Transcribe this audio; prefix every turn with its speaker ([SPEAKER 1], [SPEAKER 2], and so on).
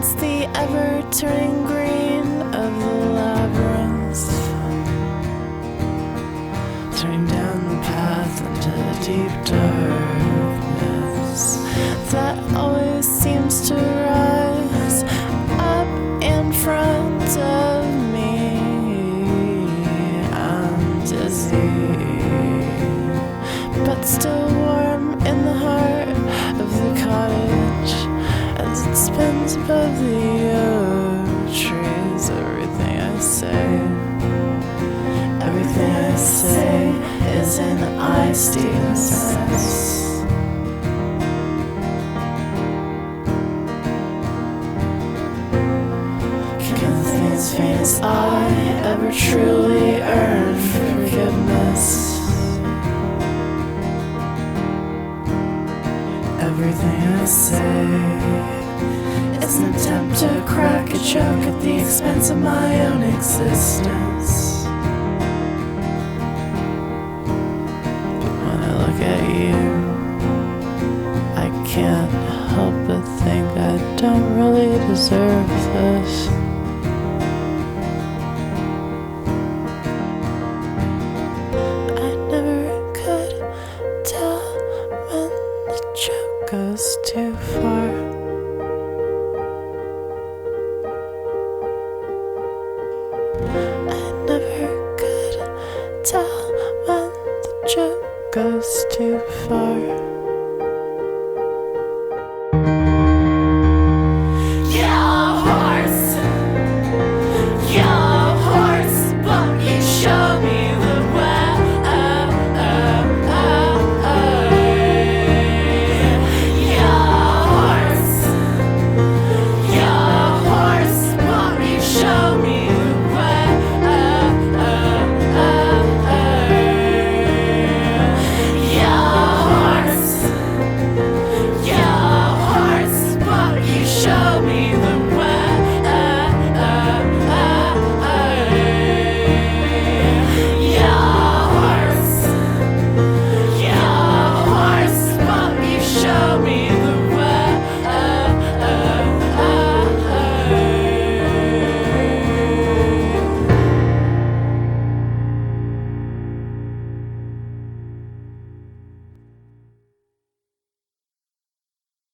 [SPEAKER 1] against the ever-turning green of the labyrinth, turning down the path into deep darkness that always seems to rise up in front of me. I'm dizzy, but still warm in the heart of the cottage as it spins above the oak trees. Everything I say is in I, Stephen Says. Can things faint as I ever truly earn forgiveness? Everything I say is an attempt to crack a joke at the expense of my own existence. But when I look at you, I can't help but think I don't really deserve this. I never could tell when the joke goes too far. I never could tell when the joke goes too far.